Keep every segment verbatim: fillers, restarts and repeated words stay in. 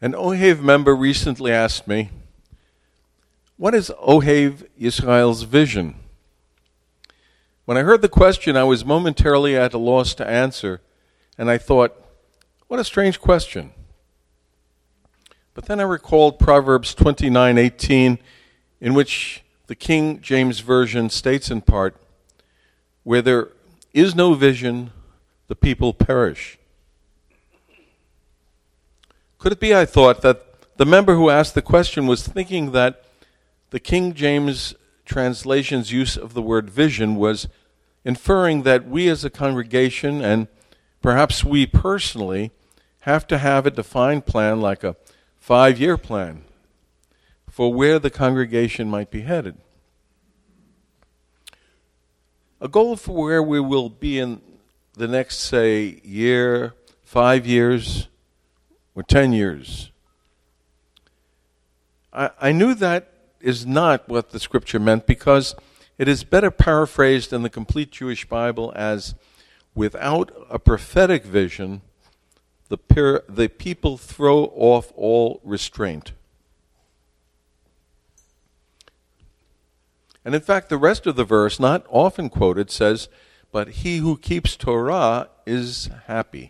An Ohev member recently asked me, what is Ohev Yisrael's vision? When I heard the question, I was momentarily at a loss to answer, and I thought, what a strange question. But then I recalled Proverbs twenty-nine eighteen, in which the King James Version states in part, where there is no vision, the people perish. Could it be, I thought, that the member who asked the question was thinking that the King James translation's use of the word vision was inferring that we as a congregation, and perhaps we personally, have to have a defined plan like a five-year plan for where the congregation might be headed? A goal for where we will be in the next, say, year, five years, or ten years. I, I knew that is not what the Scripture meant, because it is better paraphrased in the complete Jewish Bible as, without a prophetic vision, the, per, the people throw off all restraint. And in fact, the rest of the verse, not often quoted, says, but he who keeps Torah is happy.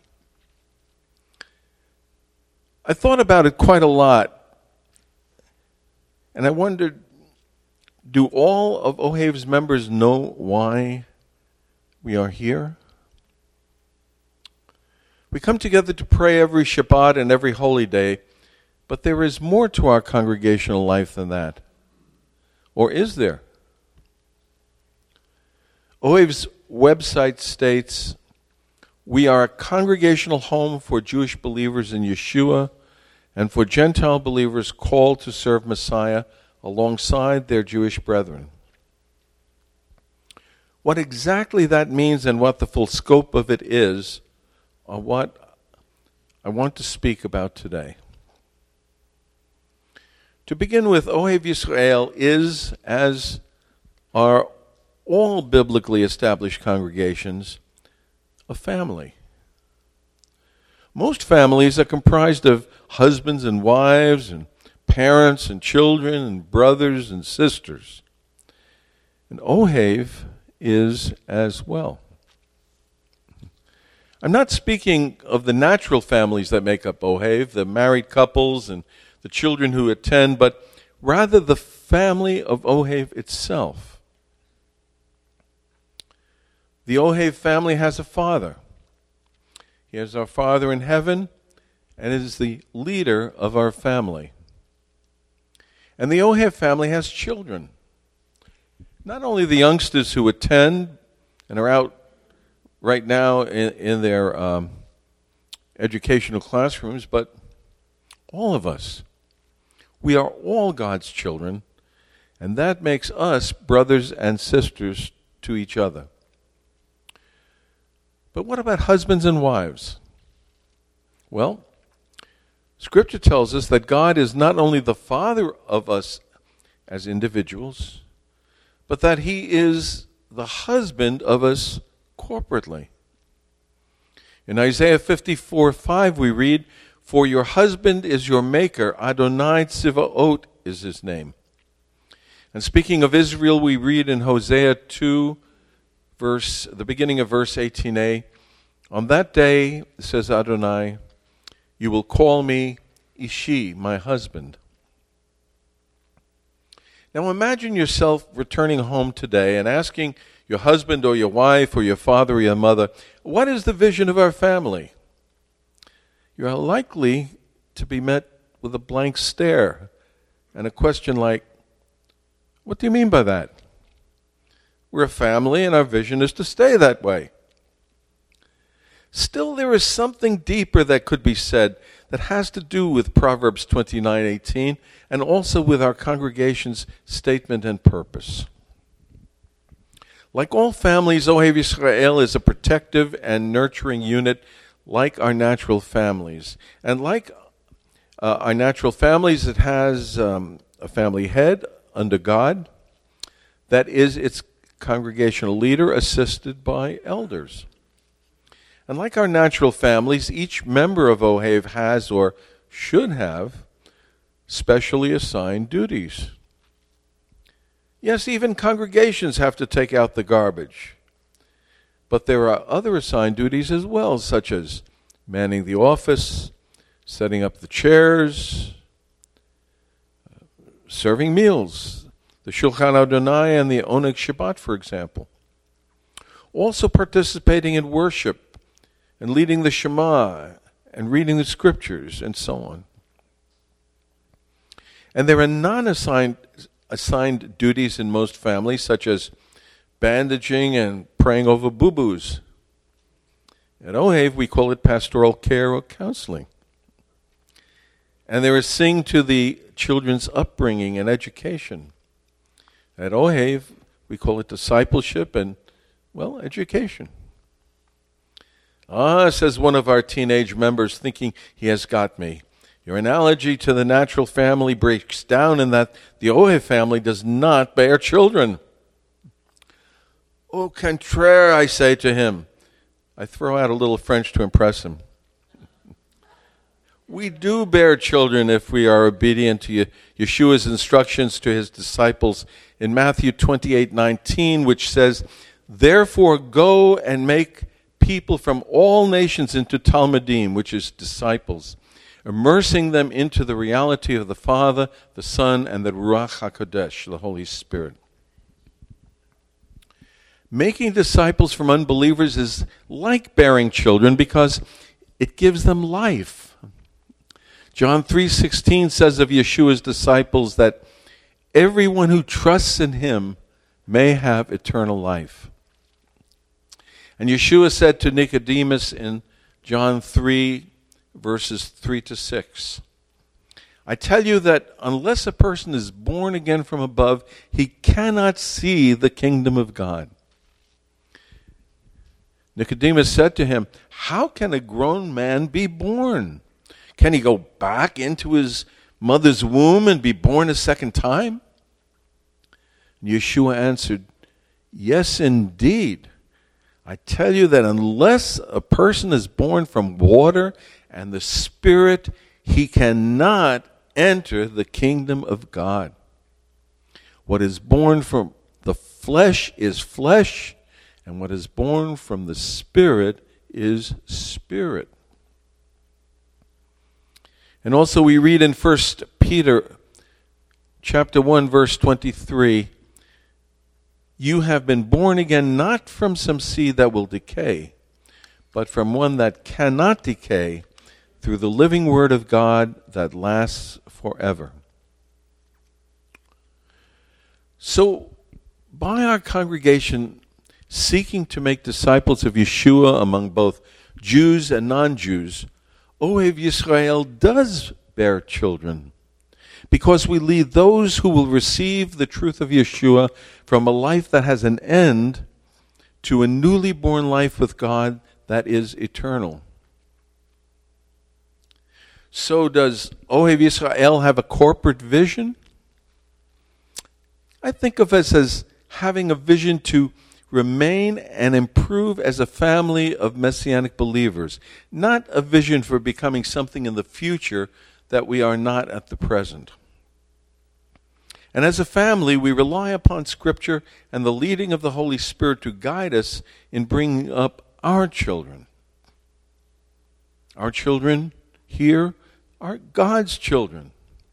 I thought about it quite a lot, and I wondered, do all of Ohev's members know why we are here? We come together to pray every Shabbat and every holy day, but there is more to our congregational life than that. Or is there? Ohev's website states, we are a congregational home for Jewish believers in Yeshua and for Gentile believers called to serve Messiah alongside their Jewish brethren. What exactly that means and what the full scope of it is are what I want to speak about today. To begin with, Ohev Yisrael is, as are all biblically established congregations, a family. Most families are comprised of husbands and wives and parents and children and brothers and sisters. And Ohev is as well. I'm not speaking of the natural families that make up Ohev, the married couples and the children who attend, but rather the family of Ohev itself. The Ohev family has a father. He is our Father in heaven and is the leader of our family. And the Ohev family has children. Not only the youngsters who attend and are out right now in, in their um, educational classrooms, but all of us. We are all God's children, and that makes us brothers and sisters to each other. But what about husbands and wives? Well, Scripture tells us that God is not only the Father of us as individuals, but that He is the husband of us corporately. In Isaiah fifty-four five we read, for your husband is your maker, Adonai Tzivaot is his name. And speaking of Israel, we read in Hosea two, verse, the beginning of verse eighteen a, on that day, says Adonai, you will call me Ishi, my husband. Now imagine yourself returning home today and asking your husband or your wife or your father or your mother, what is the vision of our family? You are likely to be met with a blank stare and a question like, what do you mean by that? We're a family and our vision is to stay that way. Still, there is something deeper that could be said that has to do with Proverbs twenty-nine eighteen and also with our congregation's statement and purpose. Like all families, Ohev Yisrael is a protective and nurturing unit like our natural families. And like uh, our natural families, it has um, a family head under God that is its congregational leader assisted by elders. And like our natural families, each member of Ohev has or should have specially assigned duties. Yes, even congregations have to take out the garbage. But there are other assigned duties as well, such as manning the office, setting up the chairs, serving meals, the Shulchan Adonai and the Oneg Shabbat, for example. Also participating in worship and leading the Shema and reading the scriptures and so on. And there are non-assigned assigned duties in most families, such as bandaging and praying over boo-boos. At Ohev, we call it pastoral care or counseling. And there is seeing to the children's upbringing and education. At Ohev, we call it discipleship and, well, education. Ah, says one of our teenage members, thinking he has got me. Your analogy to the natural family breaks down in that the Ohev family does not bear children. Au contraire, I say to him. I throw out a little French to impress him. We do bear children if we are obedient to Yeshua's instructions to his disciples in Matthew twenty-eight nineteen, which says, "Therefore go and make people from all nations into Talmudim," which is disciples, immersing them into the reality of the Father, the Son, and the Ruach HaKodesh, the Holy Spirit. Making disciples from unbelievers is like bearing children because it gives them life. John three sixteen says of Yeshua's disciples that everyone who trusts in him may have eternal life. And Yeshua said to Nicodemus in John three, verses three to six, I tell you that unless a person is born again from above, he cannot see the kingdom of God. Nicodemus said to him, how can a grown man be born? Can he go back into his mother's womb and be born a second time? And Yeshua answered, yes, indeed. I tell you that unless a person is born from water and the Spirit, he cannot enter the kingdom of God. What is born from the flesh is flesh, and what is born from the Spirit is spirit. And also we read in First Peter chapter one, verse twenty-three, you have been born again not from some seed that will decay, but from one that cannot decay, through the living word of God that lasts forever. So, by our congregation seeking to make disciples of Yeshua among both Jews and non-Jews, Ohev Yisrael does bear children, because we lead those who will receive the truth of Yeshua from a life that has an end to a newly born life with God that is eternal. So does Ohev Yisrael have a corporate vision? I think of us as having a vision to remain and improve as a family of Messianic believers, not a vision for becoming something in the future that we are not at the present. And as a family, we rely upon Scripture and the leading of the Holy Spirit to guide us in bringing up our children. Our children here are God's children.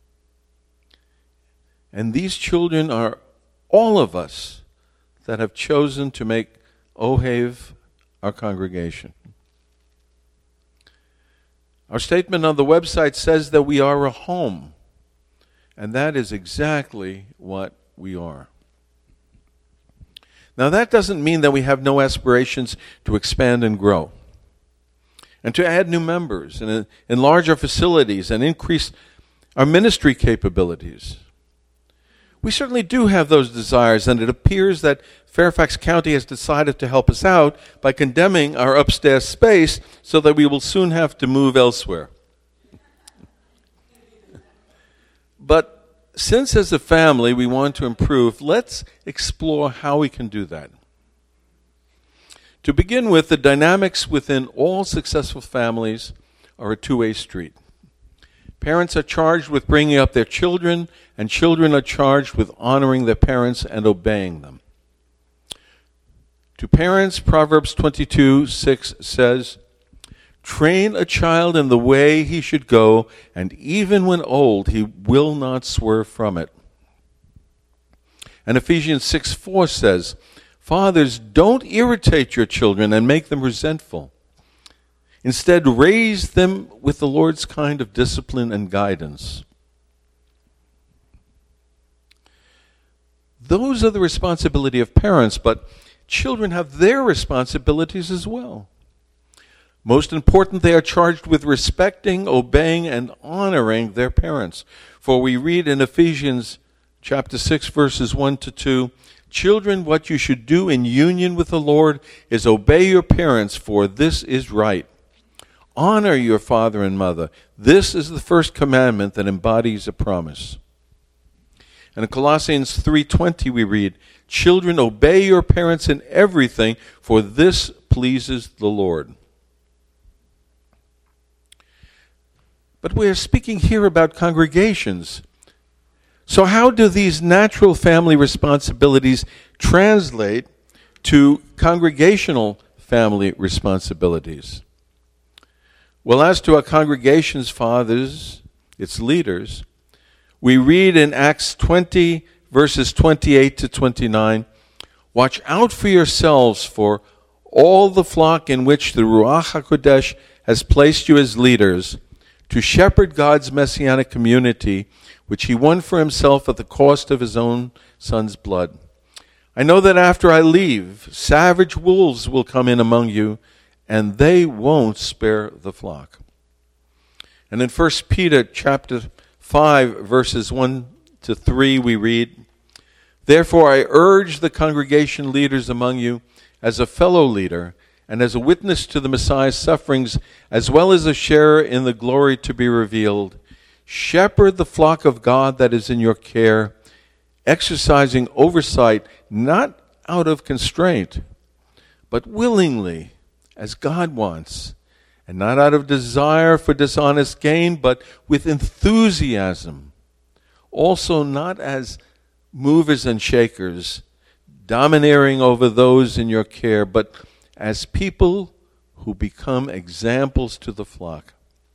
And these children are all of us that have chosen to make Ohev our congregation. Our statement on the website says that we are a home, and that is exactly what we are. Now, that doesn't mean that we have no aspirations to expand and grow, and to add new members, and enlarge our facilities, and increase our ministry capabilities. We certainly do have those desires, and it appears that Fairfax County has decided to help us out by condemning our upstairs space so that we will soon have to move elsewhere. But since as a family we want to improve, let's explore how we can do that. To begin with, the dynamics within all successful families are a two-way street. Parents are charged with bringing up their children, and children are charged with honoring their parents and obeying them. To parents, Proverbs twenty-two six says, "Train a child in the way he should go, and even when old, he will not swerve from it." And Ephesians six four says, "Fathers, don't irritate your children and make them resentful. Instead, raise them with the Lord's kind of discipline and guidance." Those are the responsibility of parents, but children have their responsibilities as well. Most important, they are charged with respecting, obeying, and honoring their parents. For we read in Ephesians chapter six, verses one to two, "Children, what you should do in union with the Lord is obey your parents, for this is right. Honor your father and mother. This is the first commandment that embodies a promise." And in Colossians three twenty we read, "Children, obey your parents in everything, for this pleases the Lord." But we are speaking here about congregations. So how do these natural family responsibilities translate to congregational family responsibilities? Well, as to our congregation's fathers, its leaders, we read in Acts twenty, verses twenty-eight to twenty-nine, "Watch out for yourselves, for all the flock in which the Ruach HaKodesh has placed you as leaders, to shepherd God's messianic community, which he won for himself at the cost of his own son's blood. I know that after I leave, savage wolves will come in among you, and they won't spare the flock." And in First Peter chapter five, verses one to three, we read, "Therefore I urge the congregation leaders among you, as a fellow leader, and as a witness to the Messiah's sufferings, as well as a sharer in the glory to be revealed, shepherd the flock of God that is in your care, exercising oversight not out of constraint, but willingly, as God wants, and not out of desire for dishonest gain, but with enthusiasm, also not as movers and shakers, domineering over those in your care, but as people who become examples to the flock."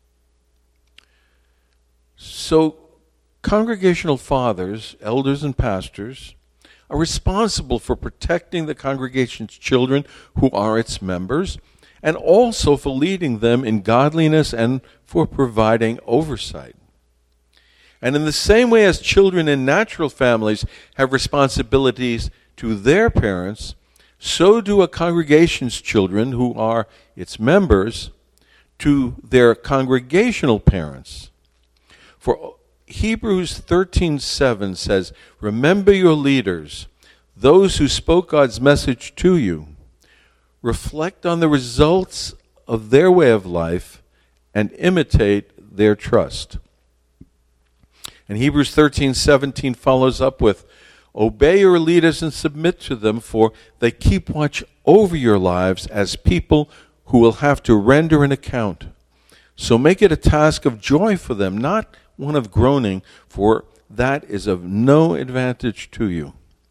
So, congregational fathers, elders, and pastors are responsible for protecting the congregation's children who are its members, and also for leading them in godliness and for providing oversight. And in the same way as children in natural families have responsibilities to their parents, so do a congregation's children, who are its members, to their congregational parents. For Hebrews thirteen seven says, "Remember your leaders, those who spoke God's message to you. Reflect on the results of their way of life and imitate their trust." And Hebrews thirteen seventeen follows up with, "Obey your leaders and submit to them, for they keep watch over your lives as people who will have to render an account. So make it a task of joy for them, not one of groaning, for that is of no advantage to you."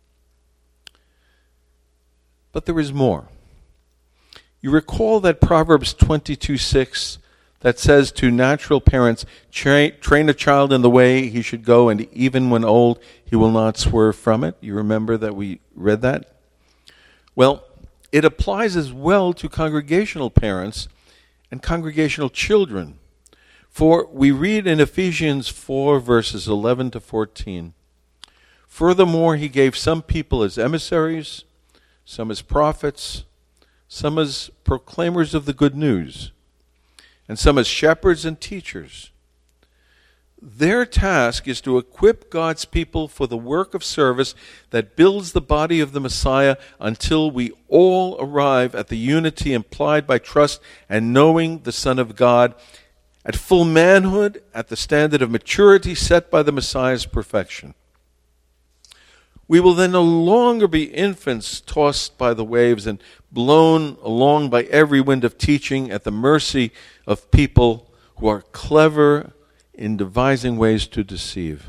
But there is more. You recall that Proverbs twenty-two six that says to natural parents, train, train a child in the way he should go, and even when old, he will not swerve from it. You remember that we read that? Well, it applies as well to congregational parents and congregational children. For we read in Ephesians four, verses eleven to fourteen, "Furthermore, he gave some people as emissaries, some as prophets, some as proclaimers of the good news, and some as shepherds and teachers. Their task is to equip God's people for the work of service that builds the body of the Messiah until we all arrive at the unity implied by trust and knowing the Son of God, at full manhood, at the standard of maturity set by the Messiah's perfection. We will then no longer be infants tossed by the waves and blown along by every wind of teaching at the mercy of people who are clever in devising ways to deceive.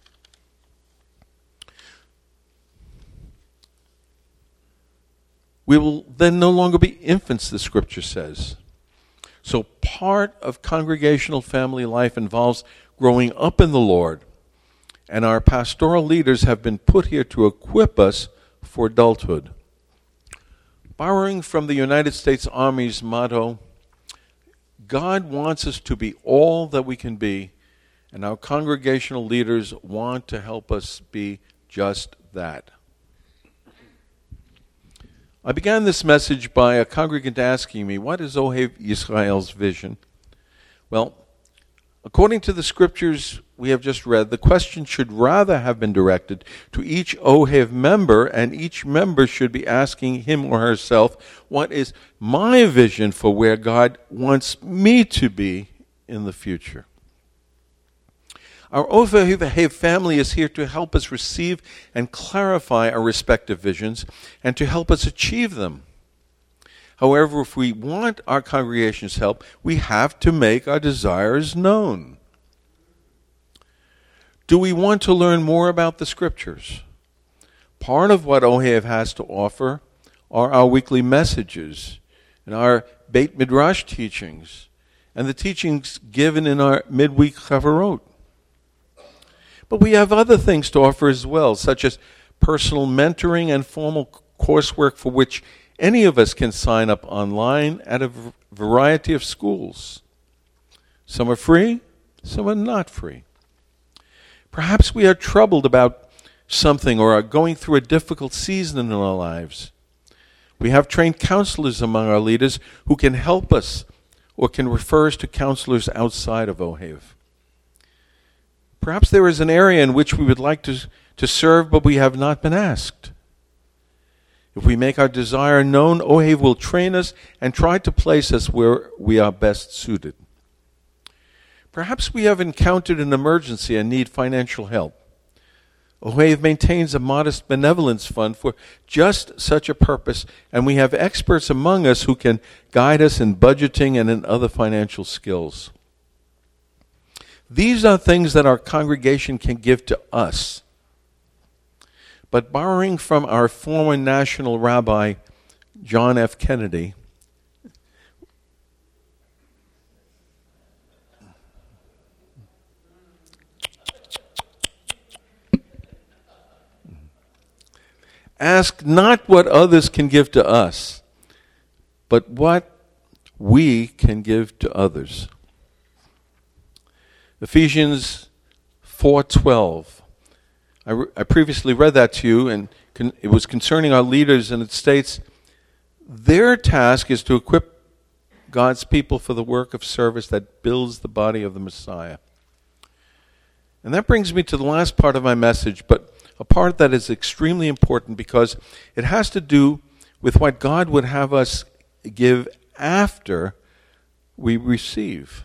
We will then no longer be infants, the Scripture says. So part of congregational family life involves growing up in the Lord, and our pastoral leaders have been put here to equip us for adulthood. Borrowing from the United States Army's motto, God wants us to be all that we can be, and our congregational leaders want to help us be just that. I began this message by a congregant asking me, what is Ohev Yisrael's vision? Well, according to the scriptures we have just read, the question should rather have been directed to each Ohev member, and each member should be asking him or herself, what is my vision for where God wants me to be in the future? Our Ohev family is here to help us receive and clarify our respective visions and to help us achieve them. However, if we want our congregation's help, we have to make our desires known. Do we want to learn more about the Scriptures? Part of what Ohev has to offer are our weekly messages and our Beit Midrash teachings and the teachings given in our midweek Chavarot. But we have other things to offer as well, such as personal mentoring and formal coursework for which any of us can sign up online at a v- variety of schools. Some are free, some are not free. Perhaps we are troubled about something or are going through a difficult season in our lives. We have trained counselors among our leaders who can help us or can refer us to counselors outside of Ohev. Perhaps there is an area in which we would like to, to serve, but we have not been asked. If we make our desire known, Ohev will train us and try to place us where we are best suited. Perhaps we have encountered an emergency and need financial help. Ohev maintains a modest benevolence fund for just such a purpose, and we have experts among us who can guide us in budgeting and in other financial skills. These are things that our congregation can give to us. But borrowing from our former national rabbi, John F. Kennedy, ask not what others can give to us, but what we can give to others. Ephesians four twelve. I, re- I previously read that to you, and con- it was concerning our leaders, and it states, their task is to equip God's people for the work of service that builds the body of the Messiah. And that brings me to the last part of my message, but a part that is extremely important because it has to do with what God would have us give after we receive.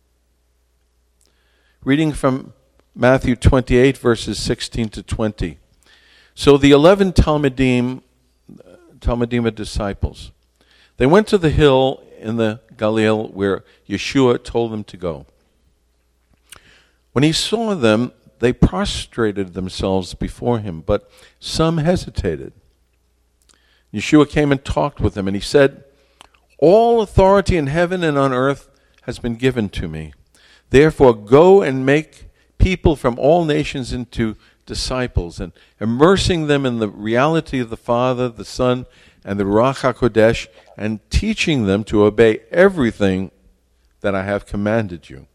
Reading from Matthew twenty-eight, verses sixteen to twenty. So the eleven Talmudim, Talmudim disciples, they went to the hill in the Galilee where Yeshua told them to go. When he saw them, they prostrated themselves before him, but some hesitated. Yeshua came and talked with them, and he said, all authority in heaven and on earth has been given to me. Therefore, go and make people from all nations into disciples, and immersing them in the reality of the Father, the Son, and the Ruach HaKodesh, and teaching them to obey everything that I have commanded you.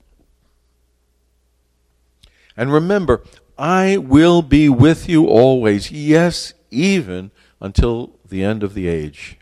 And remember, I will be with you always, yes, even until the end of the age.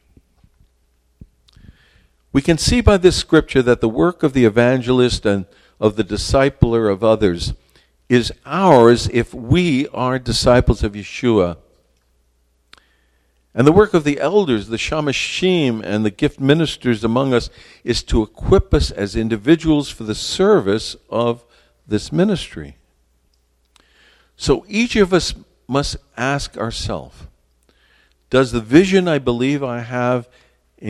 We can see by this scripture that the work of the evangelist and of the discipler of others is ours if we are disciples of Yeshua. And the work of the elders, the shamashim, and the gift ministers among us is to equip us as individuals for the service of this ministry. So each of us must ask ourselves, does the vision I believe I have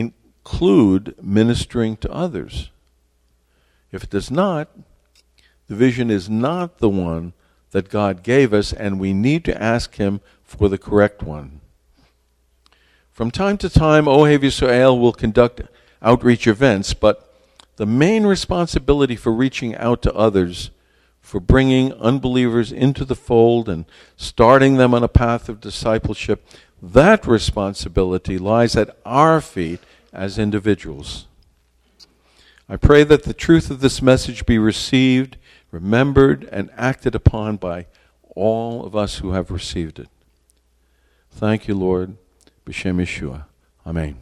include ministering to others? If it does not, the vision is not the one that God gave us, and we need to ask him for the correct one. From time to time, Ohev Yisrael will conduct outreach events, but the main responsibility for reaching out to others, for bringing unbelievers into the fold and starting them on a path of discipleship, that responsibility lies at our feet as individuals. I pray that the truth of this message be received, remembered, and acted upon by all of us who have received it. Thank you, Lord. B'Shem Yeshua. Amen.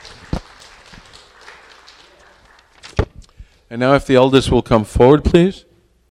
And now if the elders will come forward, please.